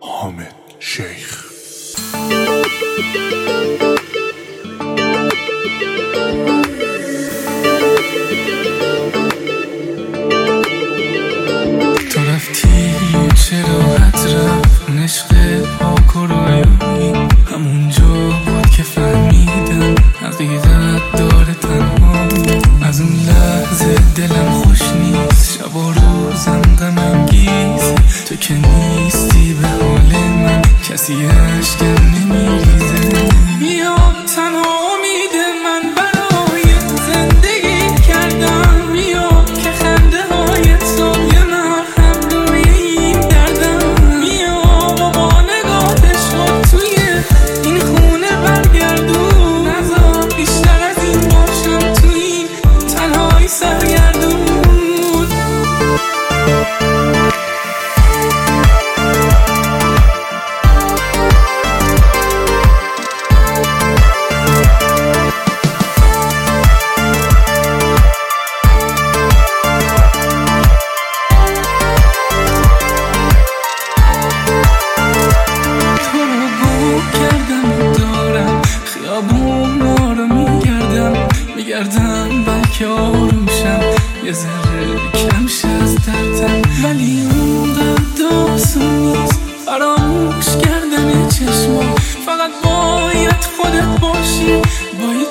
حامد شیخ. تو رفتی چرا رفت عشق پاک و رویایی، همونجا بود که فهمیدم حقیقت داره تنهایی. از اون لحظه دلم خوش نیست، شب و روزم غم انگیزه. تو که نیستی به حال من کسی اشکم نمیریزه. بیا تنها امید من برای زندگی کردم، بیا که خنده های تو یه مرهم روی این دردم. بیا با نگاهش رو توی این خونه برگردون، نذار بیشتر از این باشم توی این تنهایی سرگردون. خیابونا رو میگردم بلکه آرومشم، یه ذره کم شه از دردم. ولی اونقدر آسون نیست فراموش کردن چشما، فقط باید خودت باشی، باید